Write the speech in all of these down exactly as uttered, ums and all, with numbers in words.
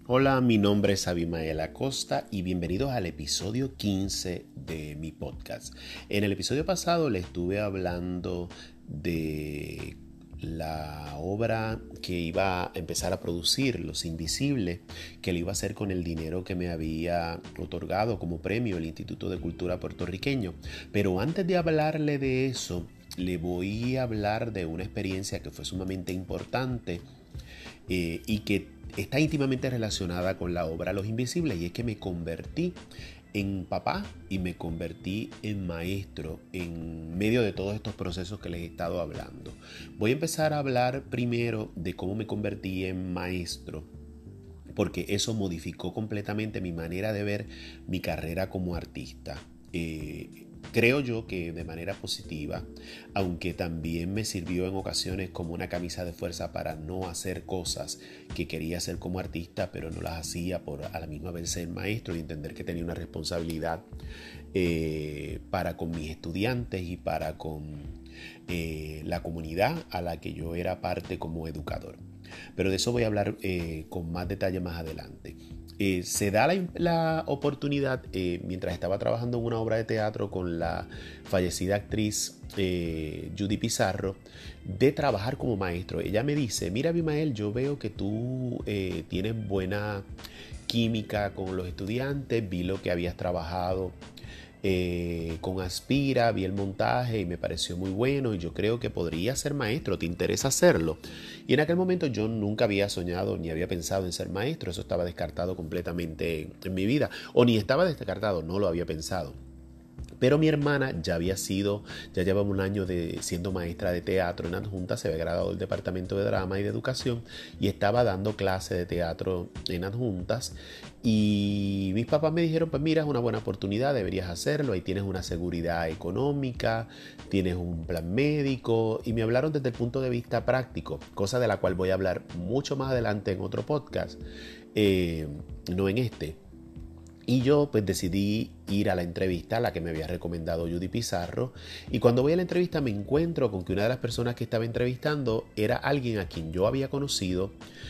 Hola, mi nombre es Abimael Acosta y bienvenidos al episodio quince de mi podcast. En el episodio pasado le estuve hablando de la obra que iba a empezar a producir, Los Invisibles, que lo iba a hacer con el dinero que me había otorgado como premio el Instituto de Cultura Puertorriqueño. Pero antes de hablarle de eso, le voy a hablar de una experiencia que fue sumamente importante eh, y que está íntimamente relacionada con la obra Los Invisibles, y es que me convertí en papá y me convertí en maestro en medio de todos estos procesos que les he estado hablando. Voy a empezar a hablar primero de cómo me convertí en maestro, porque eso modificó completamente mi manera de ver mi carrera como artista. Eh, creo yo que de manera positiva, aunque también me sirvió en ocasiones como una camisa de fuerza para no hacer cosas que quería hacer como artista, pero no las hacía por a la misma vez ser maestro y entender que tenía una responsabilidad eh, para con mis estudiantes y para con eh, la comunidad a la que yo era parte como educador. Pero de eso voy a hablar eh, con más detalle más adelante. Eh, se da la, la oportunidad, eh, mientras estaba trabajando en una obra de teatro con la fallecida actriz eh, Judy Pizarro, de trabajar como maestro. Ella me dice: mira, Abimael, yo veo que tú eh, tienes buena química con los estudiantes, vi lo que habías trabajado Eh, con Aspira, vi el montaje y me pareció muy bueno y yo creo que podría ser maestro, ¿te interesa hacerlo? Y en aquel momento yo nunca había soñado ni había pensado en ser maestro, eso estaba descartado completamente en mi vida, o ni estaba descartado, no lo había pensado. Pero mi hermana ya había sido, ya llevaba un año de siendo maestra de teatro en adjunta, se había graduado del departamento de drama y de educación y estaba dando clase de teatro en adjuntas. Y mis papás me dijeron: pues mira, es una buena oportunidad, deberías hacerlo, ahí tienes una seguridad económica, tienes un plan médico, y me hablaron desde el punto de vista práctico, cosa de la cual voy a hablar mucho más adelante en otro podcast, eh, no en este. Y yo pues decidí ir a la entrevista a la que me había recomendado Judy Pizarro, y cuando voy a la entrevista me encuentro con que una de las personas que estaba entrevistando era alguien a quien yo había conocido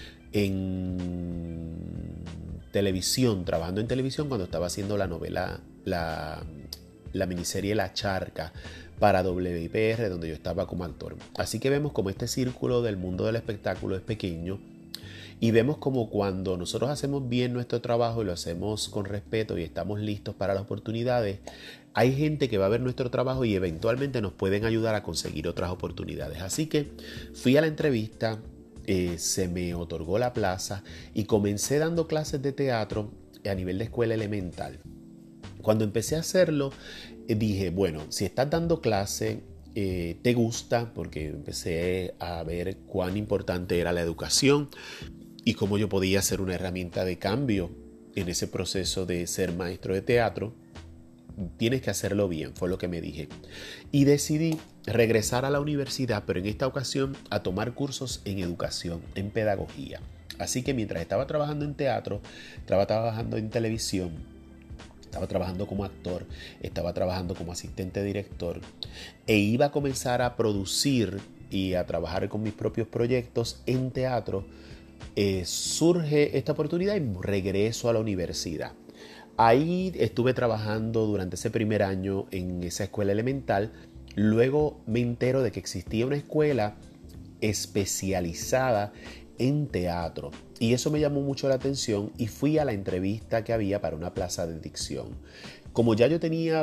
en televisión, trabajando en televisión cuando estaba haciendo la novela, la, la miniserie La Charca para W I P R, donde yo estaba como actor. Así que vemos como este círculo del mundo del espectáculo es pequeño. Y vemos como cuando nosotros hacemos bien nuestro trabajo y lo hacemos con respeto y estamos listos para las oportunidades, hay gente que va a ver nuestro trabajo y eventualmente nos pueden ayudar a conseguir otras oportunidades. Así que fui a la entrevista, eh, se me otorgó la plaza y comencé dando clases de teatro a nivel de escuela elemental. Cuando empecé a hacerlo, eh, dije, bueno, si estás dando clase, eh, te gusta, porque empecé a ver cuán importante era la educación y cómo yo podía ser una herramienta de cambio en ese proceso de ser maestro de teatro. Tienes que hacerlo bien, fue lo que me dije. Y decidí regresar a la universidad, pero en esta ocasión a tomar cursos en educación, en pedagogía. Así que mientras estaba trabajando en teatro, estaba trabajando en televisión, estaba trabajando como actor, estaba trabajando como asistente director, e iba a comenzar a producir y a trabajar con mis propios proyectos en teatro. Eh, surge esta oportunidad y regreso a la universidad. Ahí estuve trabajando durante ese primer año en esa escuela elemental. Luego me entero de que existía una escuela especializada en teatro, y eso me llamó mucho la atención y fui a la entrevista que había para una plaza de dicción. Como ya yo tenía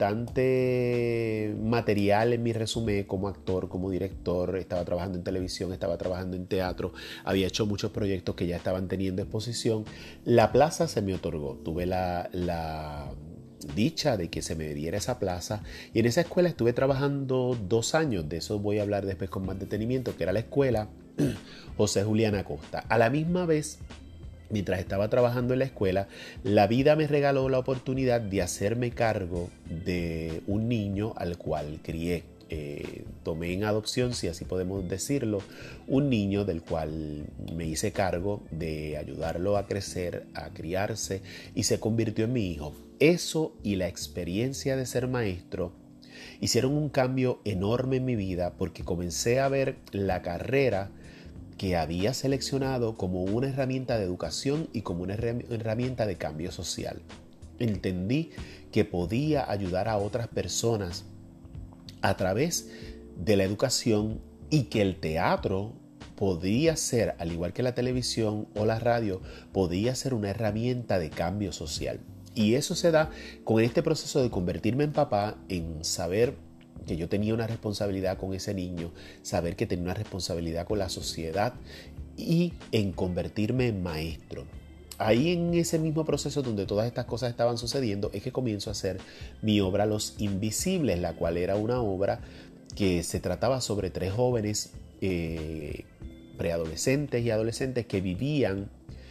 bastante material en mi resumen como actor, como director, estaba trabajando en televisión, estaba trabajando en teatro, había hecho muchos proyectos que ya estaban teniendo exposición, la plaza se me otorgó. Tuve la, la dicha de que se me diera esa plaza, y en esa escuela estuve trabajando dos años. De eso voy a hablar después con más detenimiento, que era la escuela José Julián Acosta. A la misma vez, mientras estaba trabajando en la escuela, la vida me regaló la oportunidad de hacerme cargo de un niño al cual crié. Eh, tomé en adopción, si así podemos decirlo, un niño del cual me hice cargo de ayudarlo a crecer, a criarse, y se convirtió en mi hijo. Eso y la experiencia de ser maestro hicieron un cambio enorme en mi vida, porque comencé a ver la carrera que había seleccionado como una herramienta de educación y como una herramienta de cambio social. Entendí que podía ayudar a otras personas a través de la educación y que el teatro podía ser, al igual que la televisión o la radio, podía ser una herramienta de cambio social. Y eso se da con este proceso de convertirme en papá, en saber que yo tenía una responsabilidad con ese niño, saber que tenía una responsabilidad con la sociedad y en convertirme en maestro. Ahí en ese mismo proceso donde todas estas cosas estaban sucediendo es que comienzo a hacer mi obra Los Invisibles, la cual era una obra que se trataba sobre tres jóvenes eh, preadolescentes y adolescentes que vivían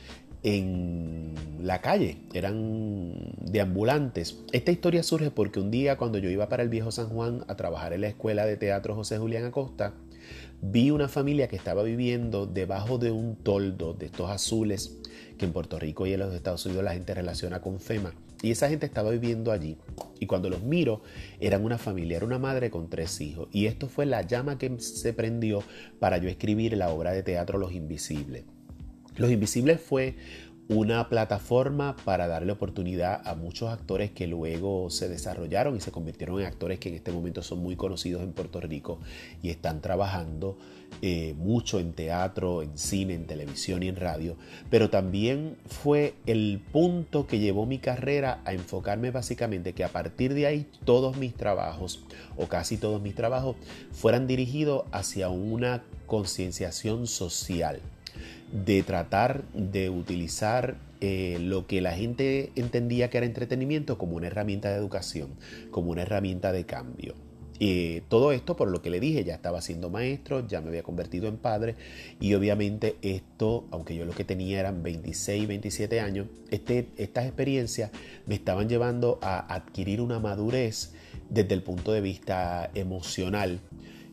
en la calle, eran deambulantes. Esta historia surge porque un día cuando yo iba para el Viejo San Juan a trabajar en la Escuela de Teatro José Julián Acosta, vi una familia que estaba viviendo debajo de un toldo de estos azules que en Puerto Rico y en los Estados Unidos la gente relaciona con FEMA. Y esa gente estaba viviendo allí. Y cuando los miro, eran una familia, era una madre con tres hijos. Y esto fue la llama que se prendió para yo escribir la obra de teatro Los Invisibles. Los Invisibles fue una plataforma para darle oportunidad a muchos actores que luego se desarrollaron y se convirtieron en actores que en este momento son muy conocidos en Puerto Rico y están trabajando eh, mucho en teatro, en cine, en televisión y en radio. Pero también fue el punto que llevó mi carrera a enfocarme básicamente que a partir de ahí todos mis trabajos o casi todos mis trabajos fueran dirigidos hacia una concienciación social, de tratar de utilizar eh, lo que la gente entendía que era entretenimiento como una herramienta de educación, como una herramienta de cambio. Eh, todo esto por lo que le dije, ya estaba siendo maestro, ya me había convertido en padre y obviamente esto, aunque yo lo que tenía eran veintiséis, veintisiete años, este, estas experiencias me estaban llevando a adquirir una madurez desde el punto de vista emocional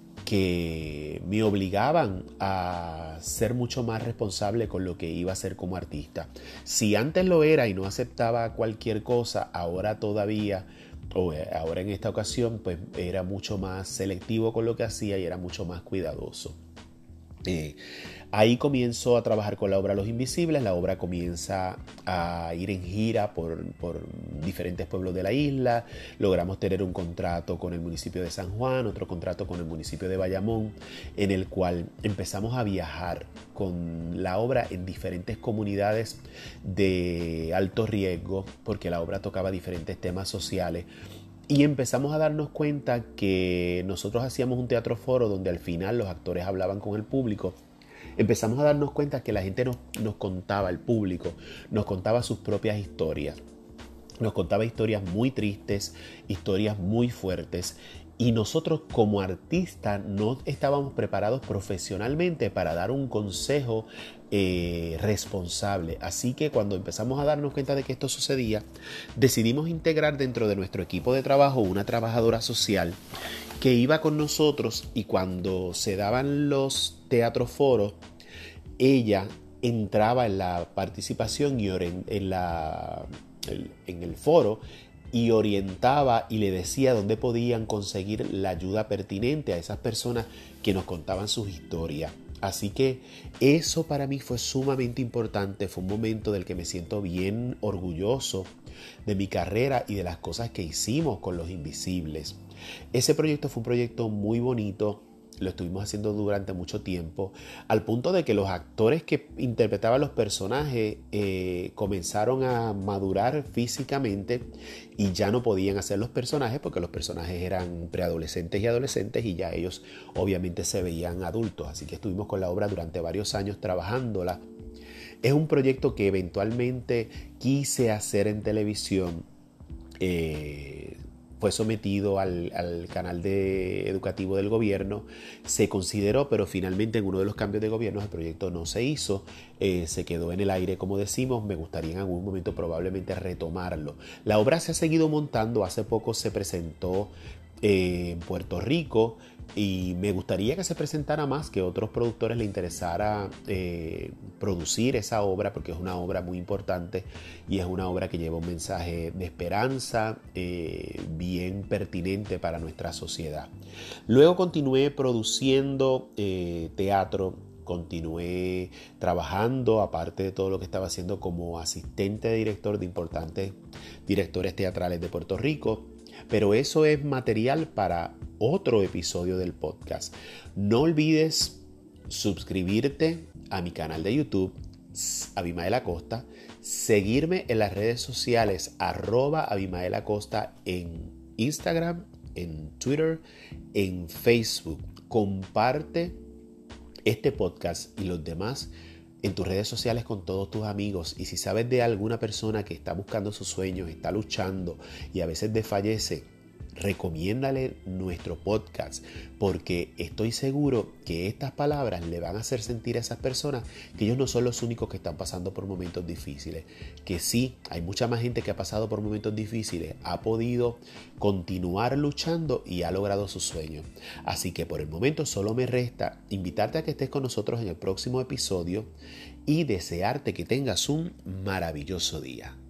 que me obligaban a ser mucho más responsable con lo que iba a hacer como artista. Si antes lo era y no aceptaba cualquier cosa, ahora todavía, o ahora en esta ocasión, pues era mucho más selectivo con lo que hacía y era mucho más cuidadoso. Eh, ahí comienzo a trabajar con la obra Los Invisibles. La obra comienza a ir en gira por, por diferentes pueblos de la isla. Logramos tener un contrato con el municipio de San Juan, otro contrato con el municipio de Bayamón, en el cual empezamos a viajar con la obra en diferentes comunidades de alto riesgo, porque la obra tocaba diferentes temas sociales. Y empezamos a darnos cuenta que nosotros hacíamos un teatro foro donde al final los actores hablaban con el público. Empezamos a darnos cuenta que la gente nos, nos contaba, el público, nos contaba sus propias historias. Nos contaba historias muy tristes, historias muy fuertes. Y nosotros como artistas no estábamos preparados profesionalmente para dar un consejo eh, responsable. Así que cuando empezamos a darnos cuenta de que esto sucedía, decidimos integrar dentro de nuestro equipo de trabajo una trabajadora social que iba con nosotros y cuando se daban los teatroforos, ella entraba en la participación y en, la, en el foro y orientaba y le decía dónde podían conseguir la ayuda pertinente a esas personas que nos contaban sus historias. Así que eso para mí fue sumamente importante, fue un momento del que me siento bien orgulloso de mi carrera y de las cosas que hicimos con Los Invisibles. Ese proyecto fue un proyecto muy bonito. Lo estuvimos haciendo durante mucho tiempo, al punto de que los actores que interpretaban los personajes eh, comenzaron a madurar físicamente y ya no podían hacer los personajes porque los personajes eran preadolescentes y adolescentes y ya ellos obviamente se veían adultos. Así que estuvimos con la obra durante varios años trabajándola. Es un proyecto que eventualmente quise hacer en televisión. Eh, Fue sometido al, al canal de educativo del gobierno, se consideró, pero finalmente en uno de los cambios de gobierno el proyecto no se hizo, eh, se quedó en el aire como decimos. Me gustaría en algún momento probablemente retomarlo. La obra se ha seguido montando, hace poco se presentó eh, en Puerto Rico y me gustaría que se presentara más, que a otros productores le interesara eh, producir esa obra porque es una obra muy importante y es una obra que lleva un mensaje de esperanza eh, bien pertinente para nuestra sociedad. Luego continué produciendo eh, teatro continué trabajando, aparte de todo lo que estaba haciendo como asistente de director de importantes directores teatrales de Puerto Rico. Pero eso es material para otro episodio del podcast. No olvides suscribirte a mi canal de YouTube, Abimael Acosta, seguirme en las redes sociales, arroba Abimael Acosta en Instagram, en Twitter, en Facebook. Comparte este podcast y los demás en tus redes sociales con todos tus amigos. Y si sabes de alguna persona que está buscando sus sueños, está luchando y a veces desfallece, recomiéndale nuestro podcast, porque estoy seguro que estas palabras le van a hacer sentir a esas personas que ellos no son los únicos que están pasando por momentos difíciles, que sí, hay mucha más gente que ha pasado por momentos difíciles, ha podido continuar luchando y ha logrado sus sueños. Así que por el momento solo me resta invitarte a que estés con nosotros en el próximo episodio y desearte que tengas un maravilloso día.